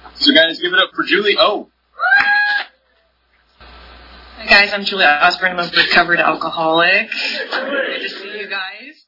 So guys, give it up for Julie O. Hi guys, I'm Julie Osborne. I'm a recovered alcoholic. Good to see you guys.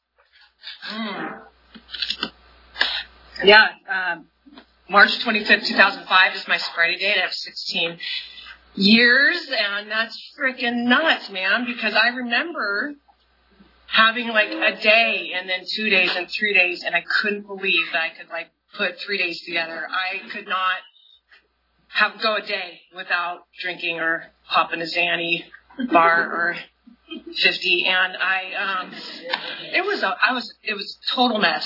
March 25th, 2005 is my sobriety date. I have 16 years, and that's freaking nuts, man, because I remember having like a day and then 2 days and 3 days, and I couldn't believe that I could like put 3 days together. I could not go a day without drinking or popping a Xanny bar or 50, and it was a total mess.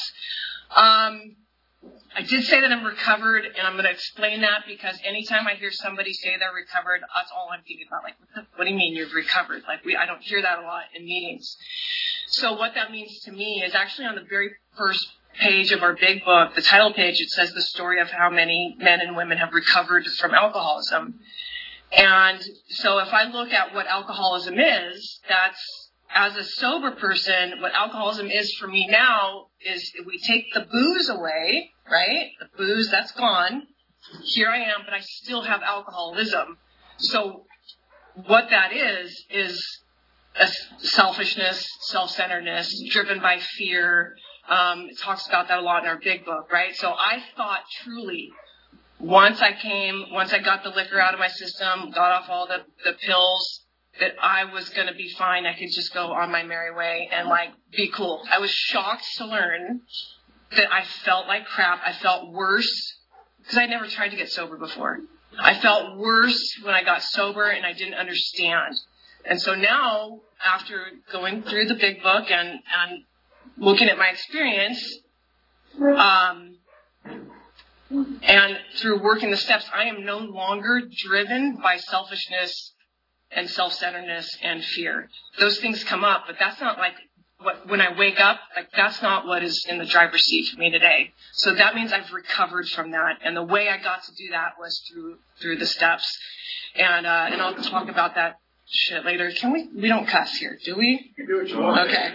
I did say that I'm recovered, and I'm going to explain that because anytime I hear somebody say they're recovered, that's all I'm thinking about. Like, what do you mean you've recovered? Like, I don't hear that a lot in meetings. So what that means to me is actually on the very first page of our big book, the title page, it says the story of how many men and women have recovered from alcoholism. And so if I look at what alcoholism is, that's, as a sober person, what alcoholism is for me now is if we take the booze away, right? The booze, that's gone. Here I am, but I still have alcoholism. So what that is a selfishness, self-centeredness, driven by fear. It talks about that a lot in our big book, right? So I thought truly, once I got the liquor out of my system, got off all the pills, that I was going to be fine. I could just go on my merry way and like be cool. I was shocked to learn that I felt like crap. I felt worse because I never tried to get sober before. I felt worse when I got sober and I didn't understand. And so now, after going through the big book and looking at my experience, and through working the steps, I am no longer driven by selfishness and self-centeredness and fear. Those things come up, but that's not like when I wake up, like that's not what is in the driver's seat for me today. So that means I've recovered from that. And the way I got to do that was through the steps. And I'll talk about that shit later. We don't cuss here, do we? You do what you want. Okay.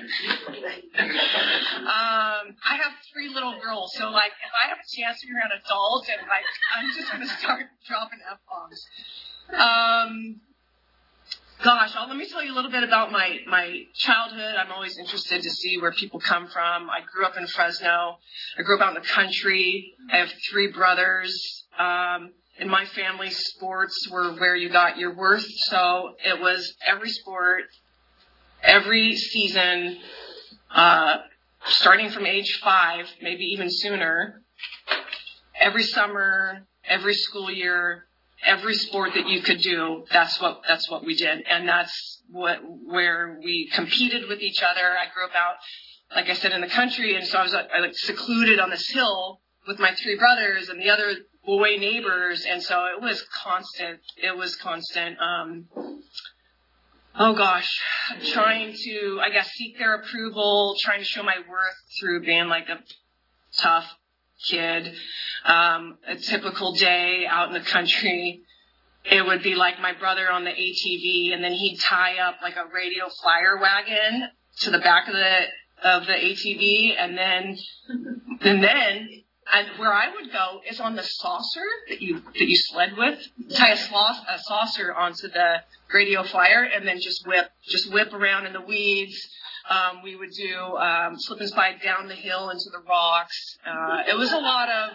I have 3 little girls, so like if I have a chance to be around adults, and like I'm just gonna start dropping F-bombs. Gosh, let me tell you a little bit about my childhood. I'm always interested to see where people come from. I grew up in Fresno. I grew up out in the country. I have 3 brothers. In my family, sports were where you got your worth. So it was every sport, every season, starting from age 5, maybe even sooner, every summer, every school year, every sport that you could do, that's what we did. And that's where we competed with each other. I grew up out, like I said, in the country. And so I was like secluded on this hill with my 3 brothers and the other boy neighbors. And so it was constant. Trying to, I guess, seek their approval, trying to show my worth through being like a tough kid. A typical day out in the country, it would be like my brother on the ATV, and then he'd tie up like a radio flyer wagon to the back of the ATV, and then where I would go is on the saucer that you sled with. Tie a saucer onto the radio flyer, and then just whip around in the weeds. We would do slip and slide down the hill into the rocks. It was a lot of.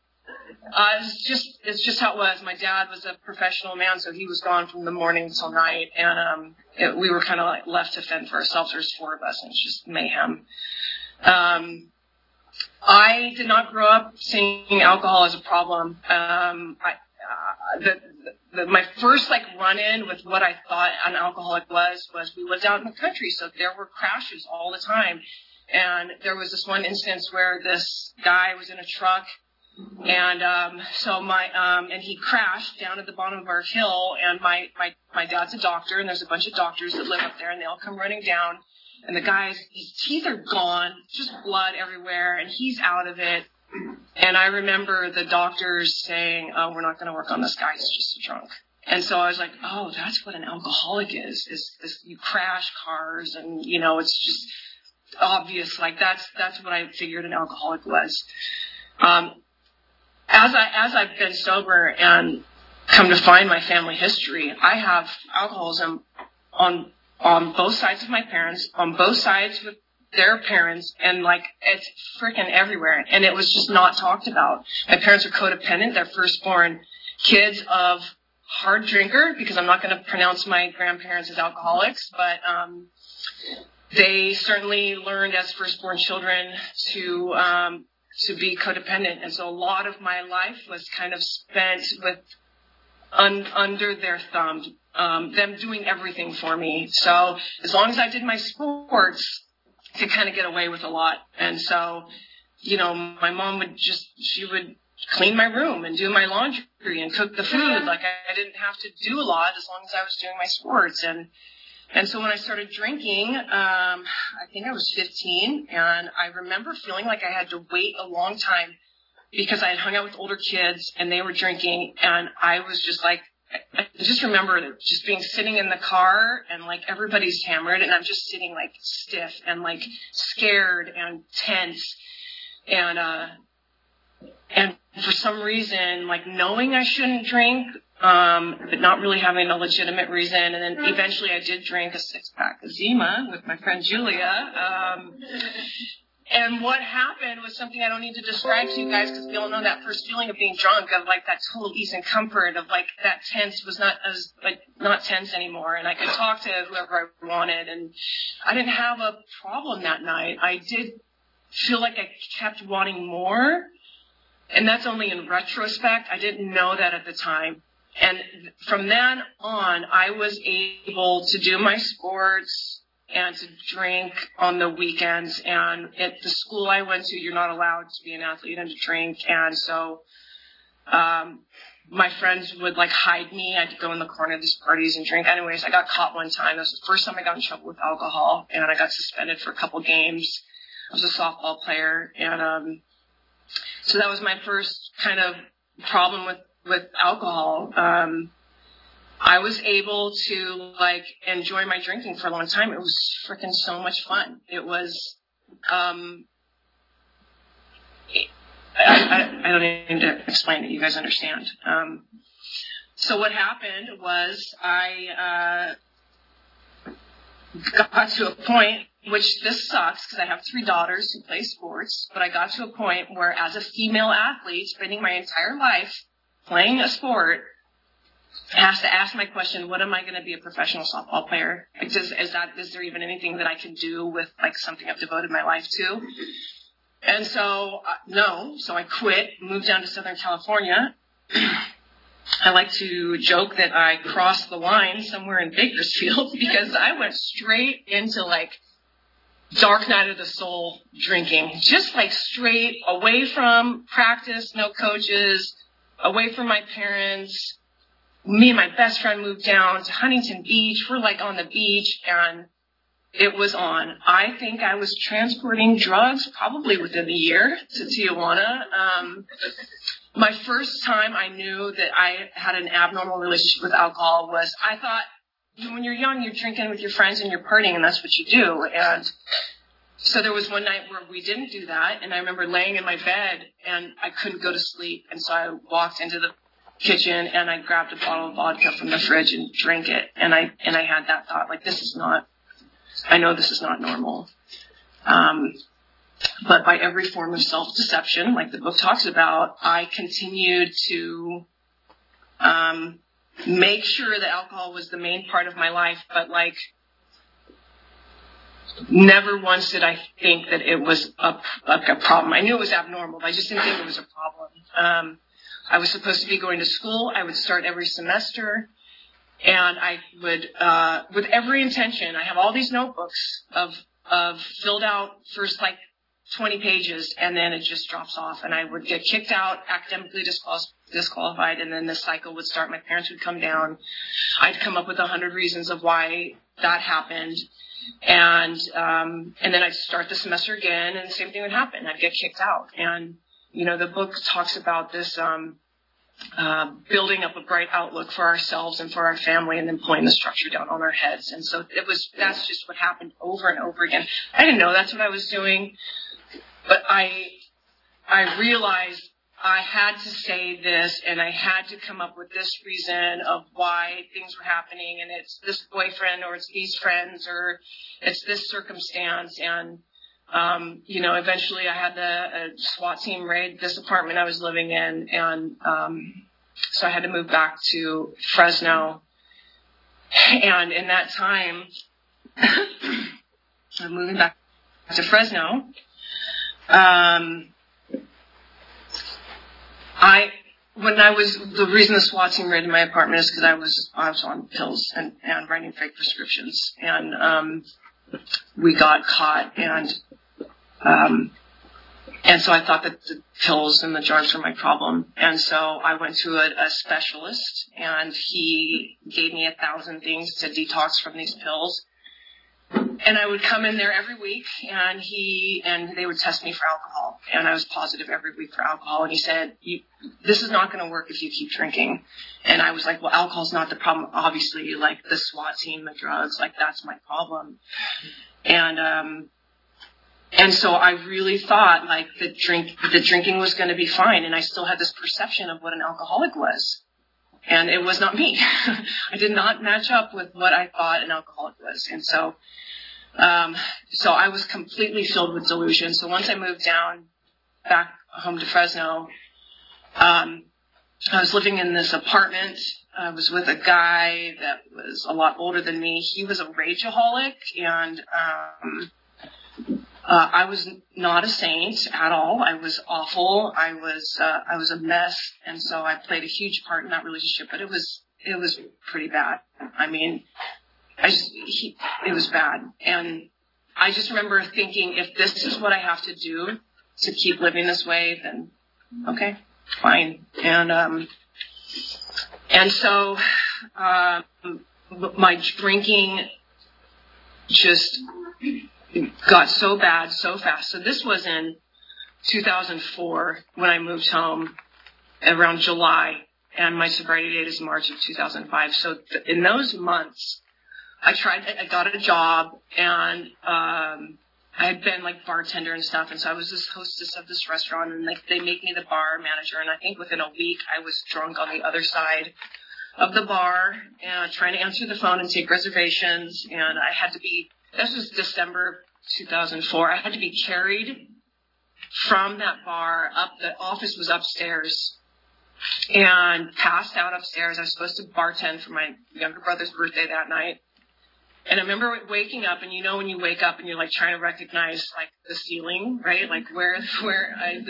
It's just how it was. My dad was a professional man, so he was gone from the morning till night, and we were kind of like left to fend for ourselves. There's 4 of us, and it's just mayhem. I did not grow up seeing alcohol as a problem. My first like run-in with what I thought an alcoholic was we lived out in the country, so there were crashes all the time. And there was this one instance where this guy was in a truck, and and he crashed down at the bottom of our hill. And my dad's a doctor, and there's a bunch of doctors that live up there, and they all come running down. And the guy's, his teeth are gone, just blood everywhere, and he's out of it. And I remember the doctors saying, "Oh, we're not going to work on this guy. He's just a drunk." And so I was like, "Oh, that's what an alcoholic is you crash cars, and it's just obvious. Like that's what I figured an alcoholic was." as I've been sober and come to find my family history, I have alcoholism on both sides of my parents, on both sides with their parents, and like it's freaking everywhere. And it was just not talked about. My parents are codependent. They're firstborn kids of hard drinker, because I'm not going to pronounce my grandparents as alcoholics, but they certainly learned as firstborn children to be codependent. And so a lot of my life was kind of spent with under their thumb, them doing everything for me. So as long as I did my sports, I could kind of get away with a lot. And so, you know, my mom she would clean my room and do my laundry and cook the food. Like I didn't have to do a lot as long as I was doing my sports. And so when I started drinking, I think I was 15, and I remember feeling like I had to wait a long time because I had hung out with older kids and they were drinking, and I was just like, I just remember just being sitting in the car and like everybody's hammered and I'm just sitting like stiff and like scared and tense, and for some reason, like knowing I shouldn't drink, but not really having a legitimate reason. And then eventually I did drink a 6-pack of Zima with my friend Julia. And what happened was something I don't need to describe to you guys, because we all know that first feeling of being drunk, of like that total ease and comfort of like that tense was not tense anymore. And I could talk to whoever I wanted, and I didn't have a problem that night. I did feel like I kept wanting more. And that's only in retrospect. I didn't know that at the time. And from then on, I was able to do my sports and to drink on the weekends. And at the school I went to, you're not allowed to be an athlete and to drink. And so my friends would like hide me. I'd go in the corner of these parties and drink. Anyways, I got caught one time. That was the first time I got in trouble with alcohol. And I got suspended for a couple games. I was a softball player. And so that was my first kind of problem with alcohol. I was able to like enjoy my drinking for a long time. It was freaking so much fun. It was, I don't need to explain it. You guys understand. So what happened was I got to a point, which this sucks because I have 3 daughters who play sports, but I got to a point where as a female athlete, spending my entire life playing a sport, I have to ask my question, what am I going to be a professional softball player? Is there even anything that I can do with like something I've devoted my life to? And so, no. So I quit, moved down to Southern California. I like to joke that I crossed the line somewhere in Bakersfield because I went straight into like dark night of the soul drinking, just like straight away from practice, no coaches, away from my parents. Me and my best friend moved down to Huntington Beach. We're like on the beach and it was on. I think I was transporting drugs probably within a year to Tijuana. My first time I knew that I had an abnormal relationship with alcohol was I thought, when you're young, you're drinking with your friends and you're partying and that's what you do. And so there was one night where we didn't do that. And I remember laying in my bed and I couldn't go to sleep. And so I walked into the kitchen and I grabbed a bottle of vodka from the fridge and drank it. And I had that thought, like, I know this is not normal. But by every form of self-deception, like the book talks about, I continued to make sure that alcohol was the main part of my life, but like never once did I think that it was a problem. I knew it was abnormal, but I just didn't think it was a problem. I was supposed to be going to school. I would start every semester, and I would, with every intention, I have all these notebooks of filled out first like 20 pages, and then it just drops off, and I would get kicked out, academically disqualified, and then the cycle would start. My parents would come down. I'd come up with 100 reasons of why that happened, and then I'd start the semester again, and the same thing would happen. I'd get kicked out, and you know, the book talks about this building up a bright outlook for ourselves and for our family, and then pulling the structure down on our heads. And so that's just what happened over and over again. I didn't know that's what I was doing, but I realized I had to say this, and I had to come up with this reason of why things were happening, and it's this boyfriend, or it's these friends, or it's this circumstance. And, eventually I had a SWAT team raid this apartment I was living in, and so I had to move back to Fresno. And in that time, I'm moving back to Fresno. The reason the SWAT team raided my apartment is because I was on pills and writing fake prescriptions, and we got caught, and so I thought that the pills and the drugs were my problem, and so I went to a specialist, and he gave me 1,000 things to detox from these pills. And I would come in there every week, and they would test me for alcohol, and I was positive every week for alcohol. And he said, "This is not going to work if you keep drinking." And I was like, "Well, alcohol's not the problem. Obviously, like the SWAT team, the drugs, like that's my problem." And so I really thought like the drinking was going to be fine, and I still had this perception of what an alcoholic was, and it was not me. I did not match up with what I thought an alcoholic was, and so I was completely filled with delusion. So once I moved back home to Fresno, I was living in this apartment. I was with a guy that was a lot older than me. He was a rageaholic, and I was not a saint at all. I was awful. I was a mess, and so I played a huge part in that relationship. But it was pretty bad. I mean, it was bad, and I just remember thinking, if this is what I have to do to keep living this way, then okay, fine. And so my drinking just got so bad so fast. So this was in 2004 when I moved home around July, and my sobriety date is March of 2005. So in those months, I got a job, and I had been like bartender and stuff, and so I was this hostess of this restaurant, and like they make me the bar manager, and I think within a week I was drunk on the other side of the bar and trying to answer the phone and take reservations, and I had to be, this was December 2004, I had to be carried from that bar up, the office was upstairs, and passed out upstairs. I was supposed to bartend for my younger brother's birthday that night. And I remember waking up, and when you wake up and you're like trying to recognize like the ceiling, right? Like where I've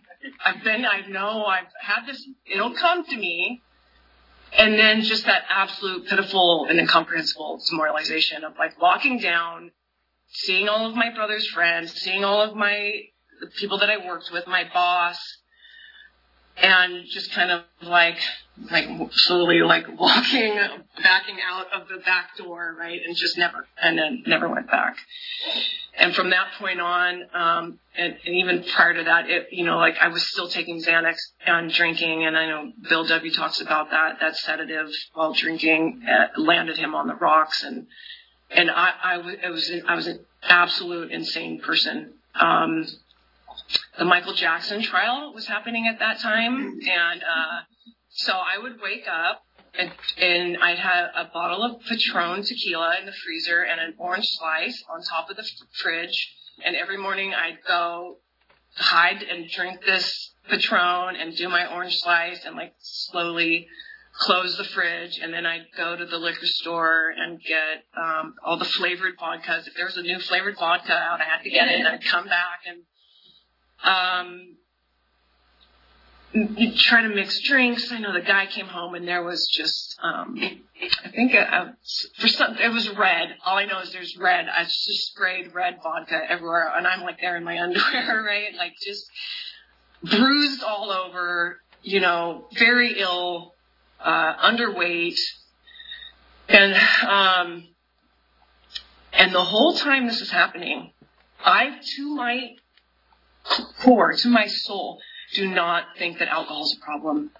had this, it'll come to me. And then just that absolute pitiful and incomprehensible demoralization of like walking down, seeing all of my brother's friends, seeing all of the people that I worked with, my boss, and just kind of like slowly like backing out of the back door, right? And then never went back. And from that point on, and even prior to that, I was still taking Xanax and drinking. And I know Bill W. talks about that sedative while drinking landed him on the rocks. And I was an absolute insane person. The Michael Jackson trial was happening at that time, and so I would wake up, and I'd have a bottle of Patron tequila in the freezer and an orange slice on top of the fridge, and every morning I'd go hide and drink this Patron and do my orange slice and like slowly close the fridge, and then I'd go to the liquor store and get all the flavored vodkas. If there was a new flavored vodka out, I had to get it, and I'd come back and you try to mix drinks. I know the guy came home and there was just, I think it was red. All I know is there's red. I just sprayed red vodka everywhere, and I'm like there in my underwear, right? Like just bruised all over, very ill, underweight. And the whole time this is happening, to my core, to my soul, do not think that alcohol is a problem.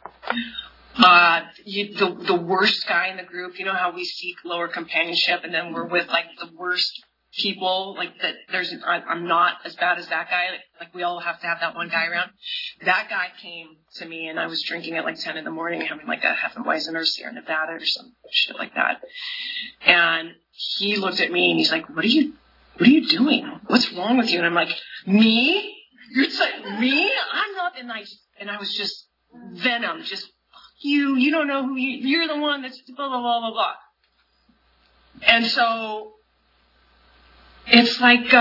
The worst guy in the group, how we seek lower companionship, and then we're with like the worst people, like that I'm not as bad as that guy. Like we all have to have that one guy around. That guy came to me and I was drinking at like 10 in the morning, having like a Hefeweizen or Sierra Nevada or some shit like that. And he looked at me and he's like, what are you doing? What's wrong with you? And I'm like, me? You're like, me? I'm not. And I was just venom, just you don't know who you're the one that's blah, blah, blah, blah, blah. And so it's like,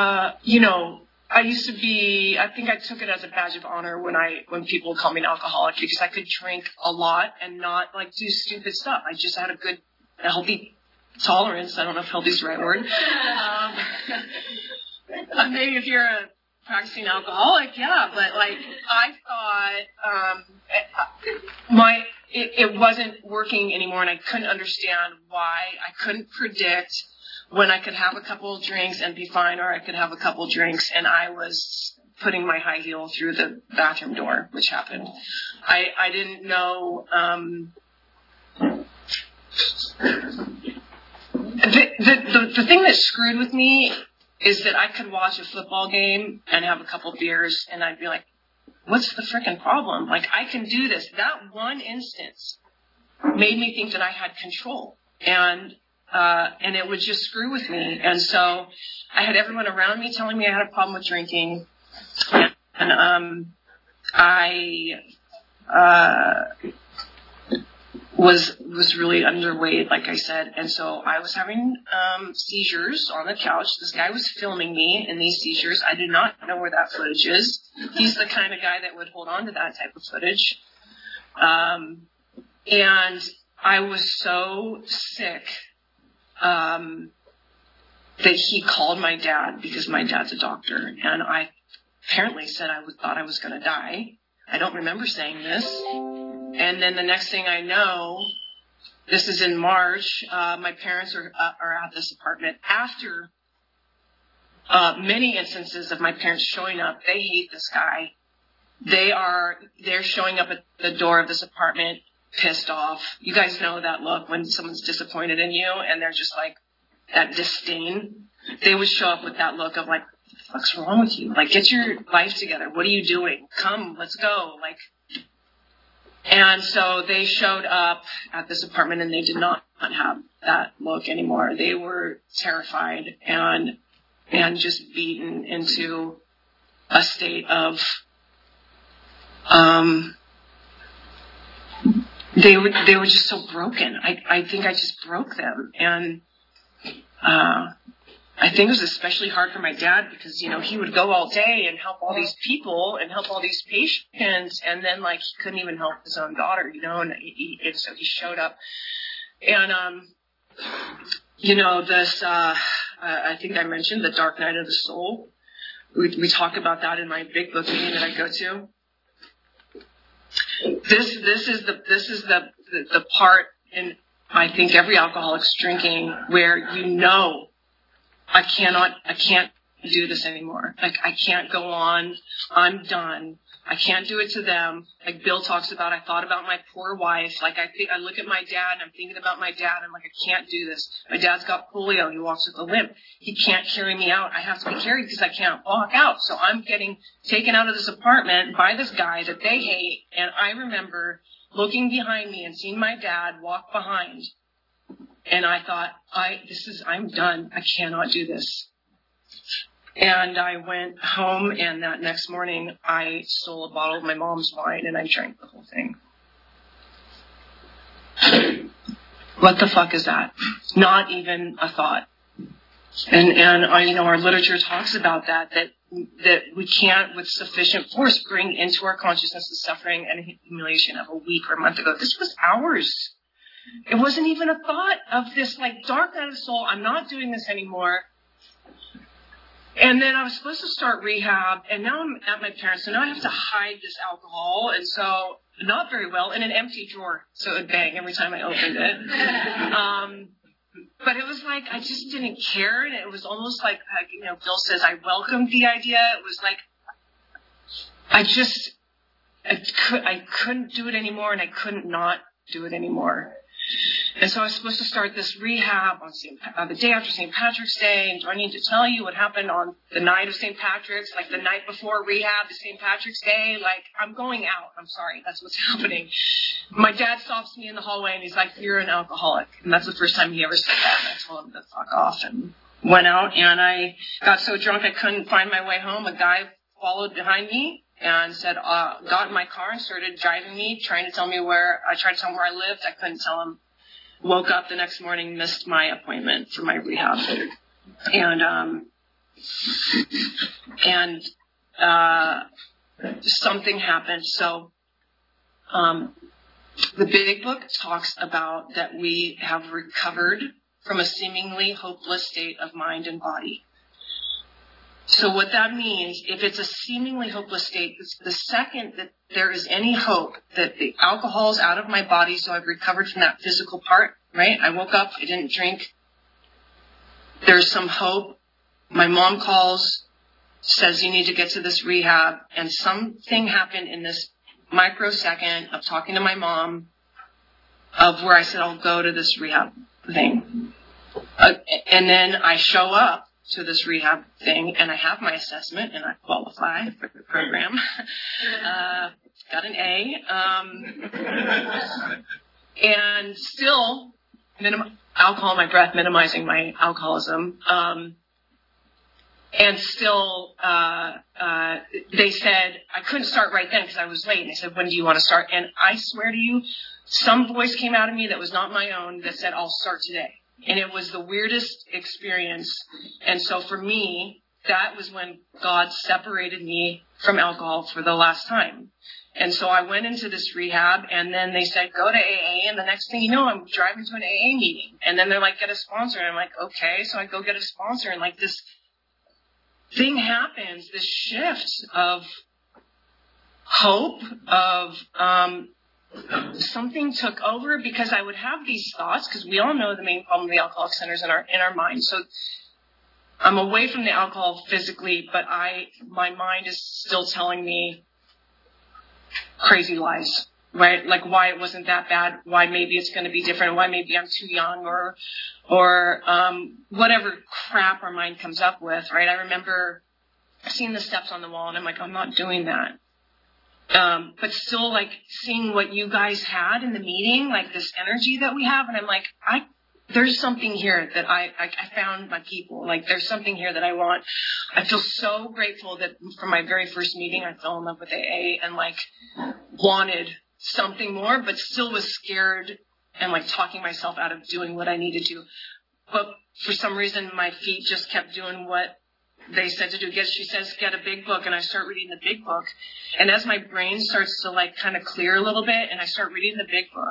I used to be, I think I took it as a badge of honor when people call me an alcoholic, because I could drink a lot and not like do stupid stuff. I just had a healthy tolerance. I don't know if healthy is the right word. Maybe if you're a practicing alcoholic, yeah, but like I thought, it wasn't working anymore, and I couldn't understand why. I couldn't predict when I could have a couple of drinks and be fine, or I could have a couple of drinks and I was putting my high heel through the bathroom door, which happened. I didn't know. The thing that screwed with me is that I could watch a football game and have a couple beers and I'd be like, what's the frickin' problem? Like, I can do this. That one instance made me think that I had control. And it would just screw with me. And so I had everyone around me telling me I had a problem with drinking. And I was really underweight, like I said. And so I was having seizures on the couch. This guy was filming me in these seizures. I did not know where that footage is. He's the kind of guy that would hold on to that type of footage. And I was so sick that he called my dad, because my dad's a doctor, and I apparently said thought I was going to die. I don't remember saying this. And then the next thing I know, this is in March, my parents are at this apartment. After many instances of my parents showing up, they hate this guy. They're showing up at the door of this apartment pissed off. You guys know that look when someone's disappointed in you and they're just like that disdain. They would show up with that look of like, what's wrong with you? Like, get your life together. What are you doing? Come, let's go. Like, and so they showed up at this apartment and they did not have that look anymore. They were terrified and just beaten into a state of, they were just so broken. I think I just broke them. And I think it was especially hard for my dad because, he would go all day and help all these people and help all these patients. And then, like, he couldn't even help his own daughter, and so he showed up. And, this, I think I mentioned the Dark Night of the Soul. We talk about that in my big book meeting that I go to. This is the part in, I think, every alcoholic's drinking where I can't do this anymore. Like, I can't go on. I'm done. I can't do it to them. Like Bill talks about, I thought about my poor wife. Like, I look at my dad and I'm thinking about my dad. I'm like, I can't do this. My dad's got polio. He walks with a limp. He can't carry me out. I have to be carried because I can't walk out. So I'm getting taken out of this apartment by this guy that they hate. And I remember looking behind me and seeing my dad walk behind. And I thought, I'm done. I cannot do this. And I went home, and that next morning, I stole a bottle of my mom's wine, and I drank the whole thing. What the fuck is that? Not even a thought. And our literature talks about that we can't, with sufficient force, bring into our consciousness the suffering and humiliation of a week or a month ago. This was hours. It wasn't even a thought of this, like, dark night of the soul. I'm not doing this anymore. And then I was supposed to start rehab, and now I'm at my parents', so now I have to hide this alcohol, and so not very well, in an empty drawer, so it would bang every time I opened it. But it was like, I just didn't care, and it was almost like Bill says, I welcomed the idea. It was like, I couldn't do it anymore, and I couldn't not do it anymore. And so I was supposed to start this rehab on the day after St. Patrick's Day. And do I need to tell you what happened on the night of St. Patrick's, like the night before rehab to St. Patrick's Day? Like, I'm going out. I'm sorry. That's what's happening. My dad stops me in the hallway and he's like, you're an alcoholic. And that's the first time he ever said that. And I told him to fuck off and went out. And I got so drunk I couldn't find my way home. A guy followed behind me and said, got in my car and started driving me, trying to tell me where I lived. I couldn't tell him. Woke up the next morning, missed my appointment for my rehab. And something happened. So, the Big Book talks about that we have recovered from a seemingly hopeless state of mind and body. So what that means, if it's a seemingly hopeless state, the second that there is any hope that the alcohol is out of my body, so I've recovered from that physical part, right? I woke up, I didn't drink. There's some hope. My mom calls, says you need to get to this rehab, and something happened in this microsecond of talking to my mom of where I said, I'll go to this rehab thing. And then I show up to this rehab thing, and I have my assessment, and I qualify for the program. Got an A. And still, alcohol in my breath, minimizing my alcoholism. And still, they said, I couldn't start right then because I was late. And they said, when do you want to start? And I swear to you, some voice came out of me that was not my own that said, I'll start today. And it was the weirdest experience. And so for me, that was when God separated me from alcohol for the last time. And so I went into this rehab, and then they said, go to AA. And the next thing you know, I'm driving to an AA meeting. And then they're like, get a sponsor. And I'm like, okay. So I go get a sponsor. And like this thing happens, this shift of hope, of something took over, because I would have these thoughts, because we all know the main problem of the Alcoholic Center is in our mind. So I'm away from the alcohol physically, but my mind is still telling me crazy lies, right? Like why it wasn't that bad, why maybe it's going to be different, why maybe I'm too young, or whatever crap our mind comes up with, right? I remember seeing the steps on the wall, and I'm like, I'm not doing that. But still, like, seeing what you guys had in the meeting, like this energy that we have, and I'm like, there's something here that I found my people. Like, there's something here that I want. I feel so grateful that from my very first meeting, I fell in love with AA and, like, wanted something more, but still was scared and, like, talking myself out of doing what I needed to. But for some reason, my feet just kept doing what they said to do. She says, get a big book, and I start reading the big book. And as my brain starts to like kind of clear a little bit, and I start reading the big book,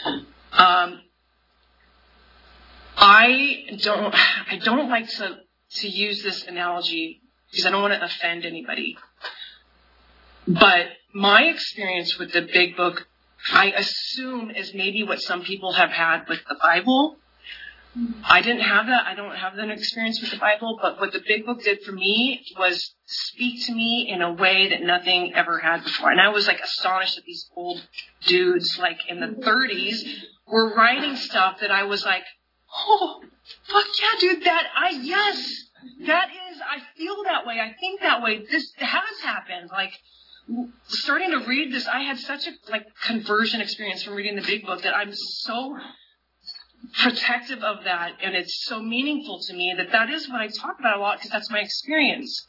I don't like to use this analogy because I don't want to offend anybody. But my experience with the big book, I assume, is maybe what some people have had with the Bible. I didn't have that. I don't have that experience with the Bible, but what the big book did for me was speak to me in a way that nothing ever had before. And I was like astonished that these old dudes, like in the 30s, were writing stuff that I was like, oh, fuck yeah, dude, I feel that way. I think that way. This has happened. Like, starting to read this, I had such a like conversion experience from reading the big book that I'm so protective of that, and it's so meaningful to me that is what I talk about a lot, because that's my experience.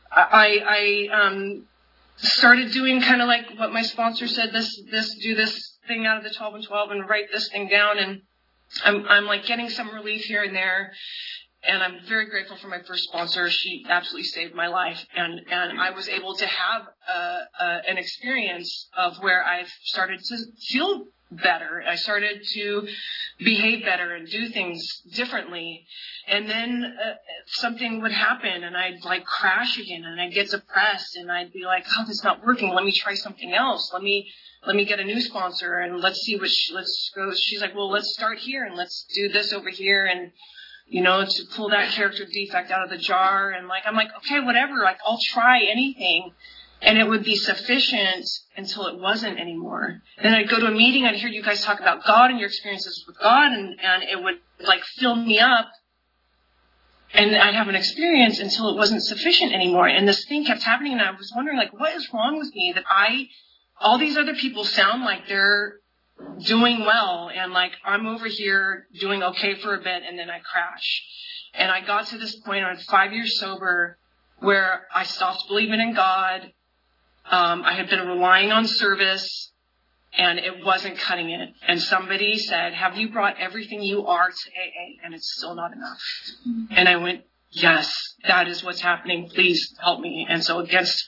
I started doing kind of like what my sponsor said, do this thing out of the 12 and 12 and write this thing down, and I'm like getting some relief here and there, and I'm very grateful for my first sponsor. She absolutely saved my life, and I was able to have an experience of where I started to feel better. I started to behave better and do things differently. And then something would happen, and I'd like crash again, and I'd get depressed, and I'd be like, oh, this is not working. Let me try something else. Let me get a new sponsor, and let's see let's go. She's like, well, let's start here, and let's do this over here, and to pull that character defect out of the jar. And like, I'm like, okay, whatever. Like, I'll try anything. And it would be sufficient until it wasn't anymore. Then I'd go to a meeting, I'd hear you guys talk about God and your experiences with God, and it would like fill me up. And I'd have an experience until it wasn't sufficient anymore. And this thing kept happening, and I was wondering, like, what is wrong with me that all these other people sound like they're doing well, and like I'm over here doing okay for a bit, and then I crash. And I got to this point, I'm 5 years sober, where I stopped believing in God. I had been relying on service, and it wasn't cutting it. And somebody said, have you brought everything you are to AA, and it's still not enough? And I went, yes, that is what's happening. Please help me. And so against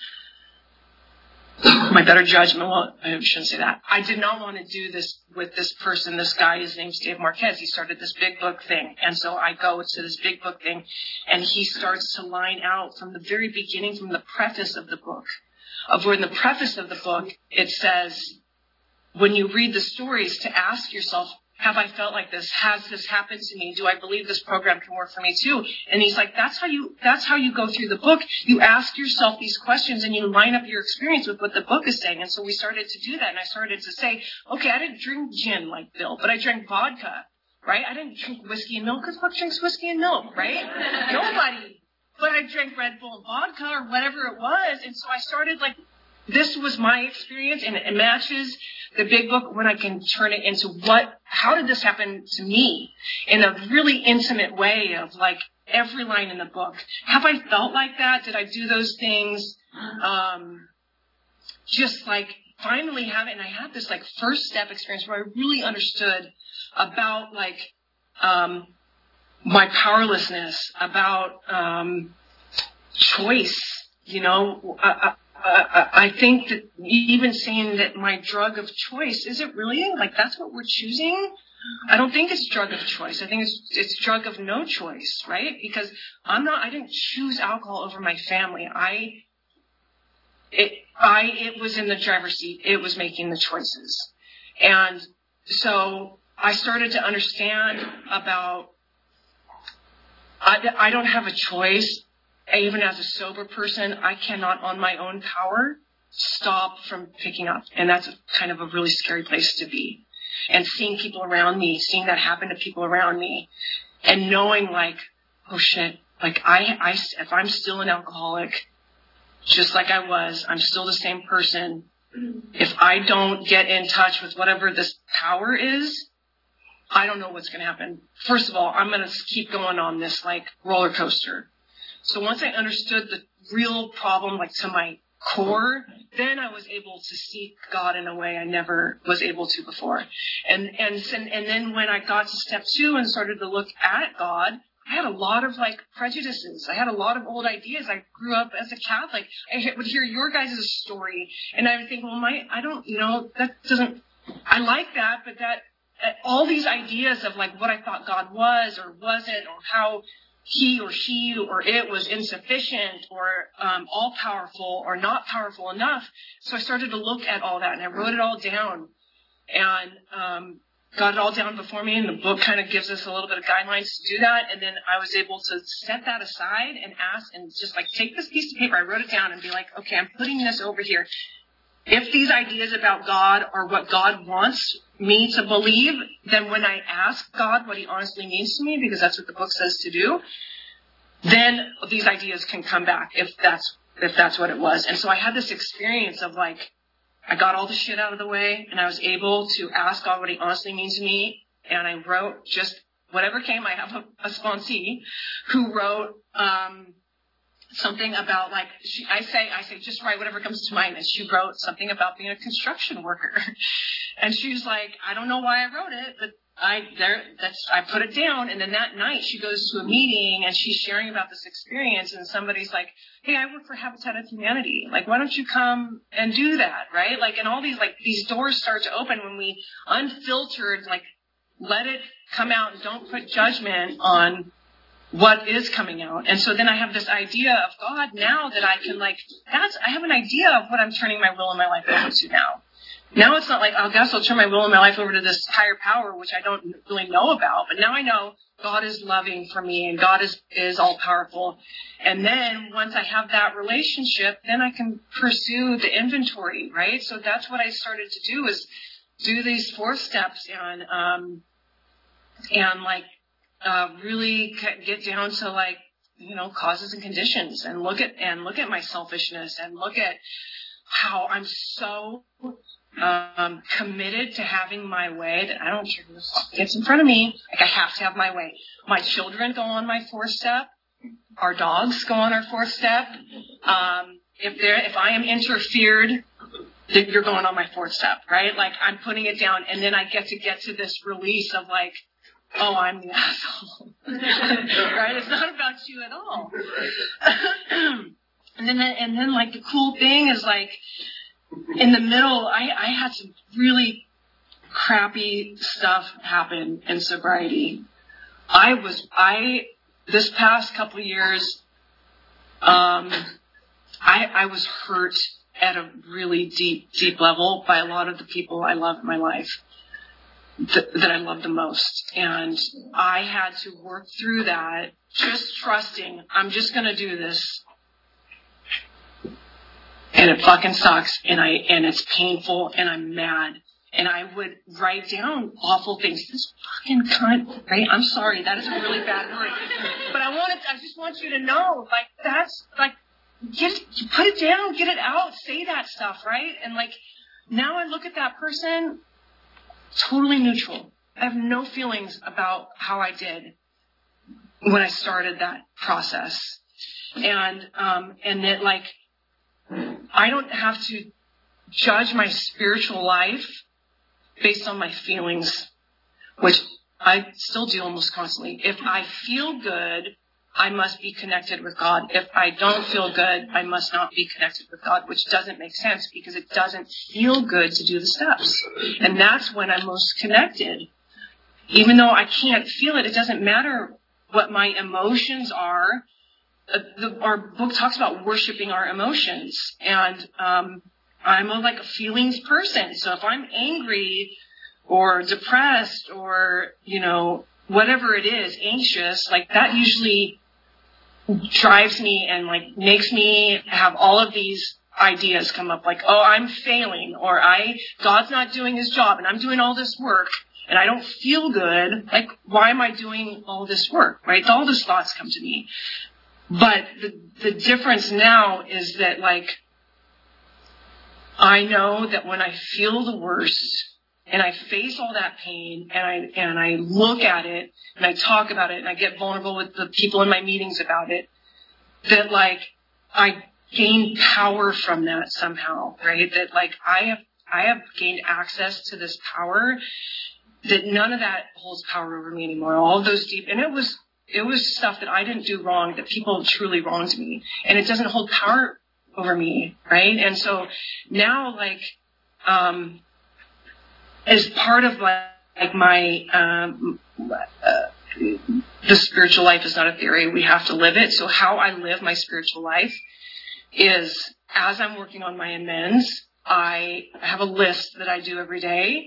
my better judgment, well, I shouldn't say that. I did not want to do this with this person, this guy. His name's Dave Marquez. He started this big book thing. And so I go to this big book thing, and he starts to line out from the very beginning, from the preface of the book. In the preface of the book, it says, when you read the stories, to ask yourself, have I felt like this? Has this happened to me? Do I believe this program can work for me too? And he's like, that's how you go through the book. You ask yourself these questions and you line up your experience with what the book is saying. And so we started to do that. And I started to say, okay, I didn't drink gin like Bill, but I drank vodka, right? I didn't drink whiskey and milk. Who the fuck drinks whiskey and milk, right? Nobody. But I drank Red Bull and vodka or whatever it was. And so I started like, this was my experience, and it matches the big book when I can turn it into how did this happen to me in a really intimate way of like every line in the book. Have I felt like that? Did I do those things? Just like finally have it. And I had this like first step experience where I really understood about like, my powerlessness, about, choice, you know, I think that even saying that my drug of choice, is it really? Like, that's what we're choosing? I don't think it's drug of choice. I think it's drug of no choice, right? Because I didn't choose alcohol over my family. It was in the driver's seat. It was making the choices. And so I started to understand about, I don't have a choice. Even as a sober person, I cannot on my own power stop from picking up. And that's kind of a really scary place to be. And seeing people around me, seeing that happen to people around me, and knowing like, oh shit, like if I'm still an alcoholic, just like I was, I'm still the same person. If I don't get in touch with whatever this power is, I don't know what's going to happen. First of all, I'm going to keep going on this like roller coaster. So once I understood the real problem, like to my core, then I was able to seek God in a way I never was able to before. And then when I got to step 2 and started to look at God, I had a lot of like prejudices. I had a lot of old ideas. I grew up as a Catholic. I would hear your guys' story, and I would think, well, I like that, but all these ideas of like what I thought God was or wasn't, or how he or she or it was insufficient or all powerful or not powerful enough. So I started to look at all that, and I wrote it all down and got it all down before me. And the book kind of gives us a little bit of guidelines to do that. And then I was able to set that aside and ask and just like take this piece of paper. I wrote it down and be like, okay, I'm putting this over here. If these ideas about God are what God wants me to believe, then when I ask God what he honestly means to me, because that's what the book says to do, then these ideas can come back if that's what it was. And so I had this experience of like, I got all the shit out of the way and I was able to ask God what he honestly means to me. And I wrote just whatever came. I have a sponsee who wrote, something about like, I say, just write whatever comes to mind. And she wrote something about being a construction worker. And she was like, I don't know why I wrote it, but I put it down. And then that night she goes to a meeting and she's sharing about this experience. And somebody's like, hey, I work for Habitat of Humanity. Like, why don't you come and do that? Right? Like, and all these doors start to open when we unfiltered, like, let it come out and don't put judgment on what is coming out. And so then I have this idea of God now that I can I have an idea of what I'm turning my will and my life over to now. Now it's not like, I guess I'll turn my will and my life over to this higher power, which I don't really know about. But now I know God is loving for me and God is all powerful. And then once I have that relationship, then I can pursue the inventory, right? So that's what I started to do, is do these 4 steps and really get down to like, causes and conditions, and look at my selfishness, and look at how I'm so committed to having my way that I don't care who gets in front of me. Like, I have to have my way. My children go on my 4th step. Our dogs go on our 4th step. If I am interfered, then you're going on my 4th step, right? Like, I'm putting it down, and then I get to this release of like, oh, I'm the asshole. Right? It's not about you at all. And then like, the cool thing is like, in the middle, I had some really crappy stuff happen in sobriety. This past couple of years, I was hurt at a really deep level by a lot of the people I love in my life, that I love the most. And I had to work through that, just trusting, I'm just going to do this. And it fucking sucks, and it's painful, and I'm mad. And I would write down awful things. This fucking cunt, right? I'm sorry, that is a really bad word. But I just want you to know, like, that's, like, put it down, get it out, say that stuff, right? And like, now I look at that person, totally neutral. I have no feelings about how I did when I started that process. And that, like, I don't have to judge my spiritual life based on my feelings, which I still do almost constantly. If I feel good, I must be connected with God. If I don't feel good, I must not be connected with God, which doesn't make sense because it doesn't feel good to do the steps. And that's when I'm most connected. Even though I can't feel it, it doesn't matter what my emotions are. Our book talks about worshiping our emotions, and I'm like a feelings person. So if I'm angry or depressed or, whatever it is, anxious, like, that usually drives me and like makes me have all of these ideas come up, like, oh, I'm failing, or God's not doing his job, and I'm doing all this work and I don't feel good. Like, why am I doing all this work, right? All these thoughts come to me. But the difference now is that, like, I know that when I feel the worst and I face all that pain and I look at it and I talk about it and I get vulnerable with the people in my meetings about it, that, like, I gain power from that somehow, right? That, like, I have gained access to this power, that none of that holds power over me anymore. All of those deep, and it was stuff that I didn't do wrong, that people truly wronged me, and it doesn't hold power over me, right? And so now, like, as part of like my the spiritual life is not a theory, we have to live it. So how I live my spiritual life is, as I'm working on my amends, I have a list that I do every day.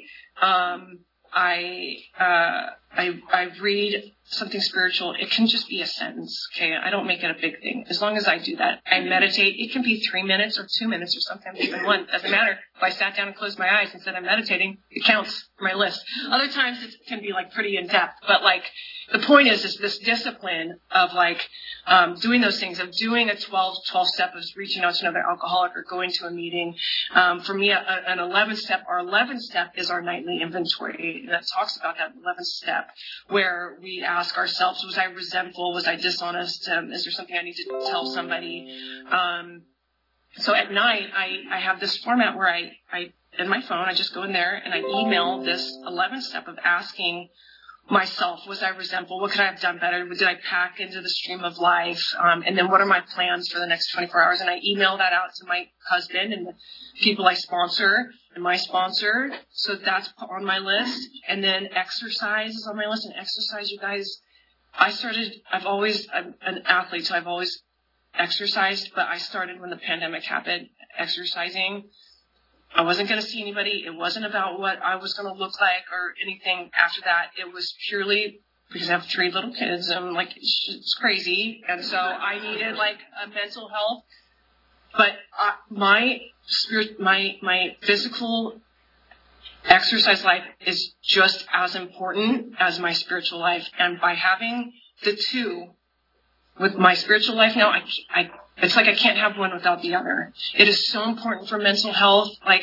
I read something spiritual. It can just be a sentence, okay? I don't make it a big thing. As long as I do that. I meditate. It can be 3 minutes or 2 minutes or sometimes even 1. Doesn't matter. If I sat down and closed my eyes and said I'm meditating, it counts for my list. Other times it can be, like, pretty in-depth. But, like, the point is this discipline of, like, doing those things, of doing a 12 step of reaching out to another alcoholic or going to a meeting. For me, an 11 step, our 11th step is our nightly inventory. That talks about that 11th step, where we ask ourselves, was I resentful? Was I dishonest? Is there something I need to tell somebody? So at night, I have this format where I in my phone, I just go in there and I email this 11th step of asking myself, was I resentful? What could I have done better? Did I pack into the stream of life? And then what are my plans for the next 24 hours? And I email that out to my husband and the people I sponsor and my sponsor. So that's on my list. And then exercise is on my list. And exercise, you guys, I'm an athlete, so I've always exercised, but I started when the pandemic happened exercising. I wasn't going to see anybody. It wasn't about what I was going to look like or anything after that. It was purely because I have 3 little kids. I'm like, it's crazy. And so I needed like a mental health. But my physical exercise life is just as important as my spiritual life. And by having the two, with my spiritual life now, it's like I can't have one without the other. It is so important for mental health. Like,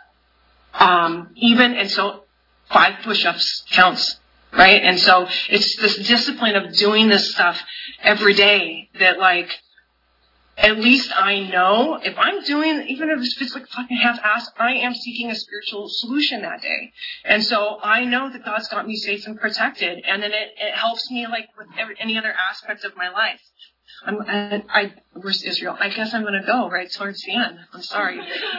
and so 5 push-ups counts, right? And so it's this discipline of doing this stuff every day that, like, at least I know if I'm doing, even if it's like fucking half-assed, I am seeking a spiritual solution that day. And so I know that God's got me safe and protected. And then it helps me like with any other aspect of my life. Where's Israel? I guess I'm going to go right towards the end. I'm sorry.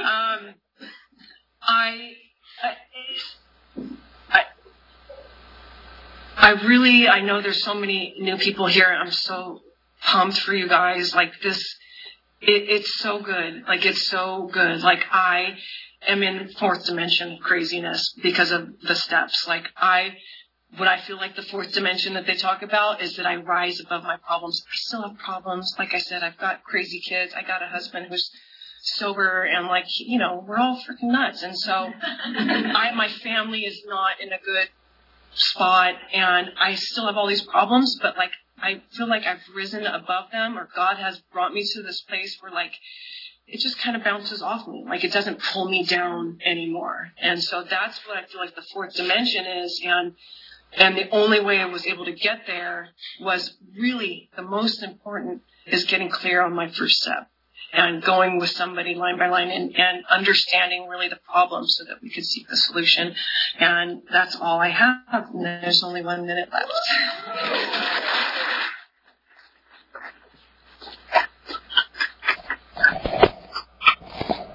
I know there's so many new people here. I'm so pumped for you guys. Like this, it's so good. Like it's so good. Like I am in 4th dimension craziness because of the steps. Like what I feel like the 4th dimension that they talk about is that I rise above my problems. I still have problems. Like I said, I've got crazy kids. I got a husband who's sober and like, we're all freaking nuts. And so my family is not in a good spot and I still have all these problems, but like, I feel like I've risen above them, or God has brought me to this place where like, it just kind of bounces off me. Like it doesn't pull me down anymore. And so that's what I feel like the 4th dimension is. And the only way I was able to get there was really the most important is getting clear on my first step and going with somebody line by line and understanding really the problem so that we could seek the solution. And that's all I have. And there's only 1 minute left.